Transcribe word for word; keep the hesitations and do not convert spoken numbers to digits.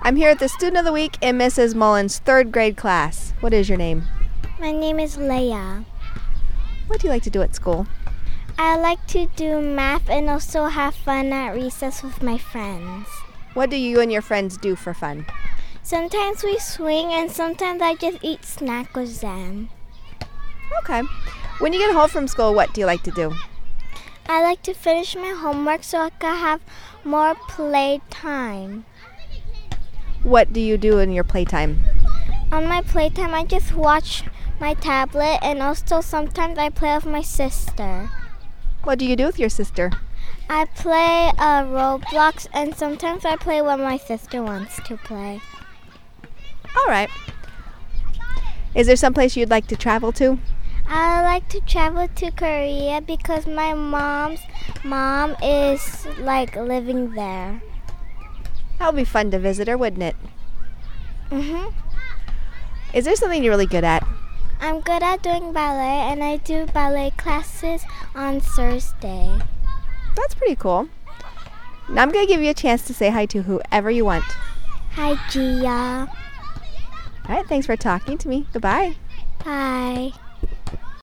I'm here at the Student of the Week in Missus Mullen's third grade class. What is your name? My name is Leia. What do you like to do at school? I like to do math and also have fun at recess with my friends. What do you and your friends do for fun? Sometimes we swing and sometimes I just eat snack with them. Okay. When you get home from school, what do you like to do? I like to finish my homework so I can have more play time. What do you do in your playtime? On my playtime, I just watch my tablet and also sometimes I play with my sister. What do you do with your sister? I play uh, Roblox and sometimes I play when my sister wants to play. All right. Is there someplace you'd like to travel to? I like to travel to Korea because my mom's mom is like living there. That would be fun to visit her, wouldn't it? Mhm. Is there something you're really good at? I'm good at doing ballet and I do ballet classes on Thursday. That's pretty cool. Now I'm going to give you a chance to say hi to whoever you want. Hi, Gia. All right, thanks for talking to me. Goodbye. Bye.